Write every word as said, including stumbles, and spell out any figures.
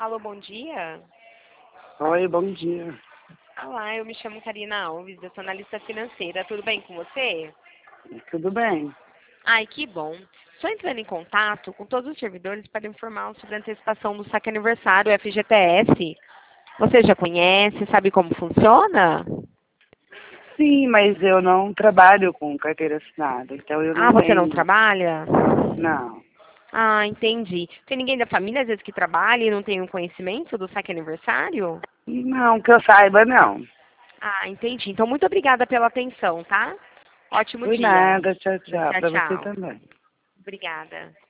Alô, bom dia. Oi, bom dia. Olá, eu me chamo Karina Alves, eu sou analista financeira. Tudo bem com você? Tudo bem? Ai, que bom. Estou entrando em contato com todos os servidores para informar sobre a antecipação do saque aniversário, o F G T S. Você já conhece, sabe como funciona? Sim, mas eu não trabalho com carteira assinada, então eu Ah, não você não lembro. trabalha? Não. Ah, entendi. Tem ninguém da família, às vezes, que trabalha e não tem um conhecimento do saque aniversário? Não, que eu saiba, não. Ah, entendi. Então, muito obrigada pela atenção, tá? Ótimo Por dia. nada, tchau, tchau. Tchau, Pra você tchau. também. Obrigada.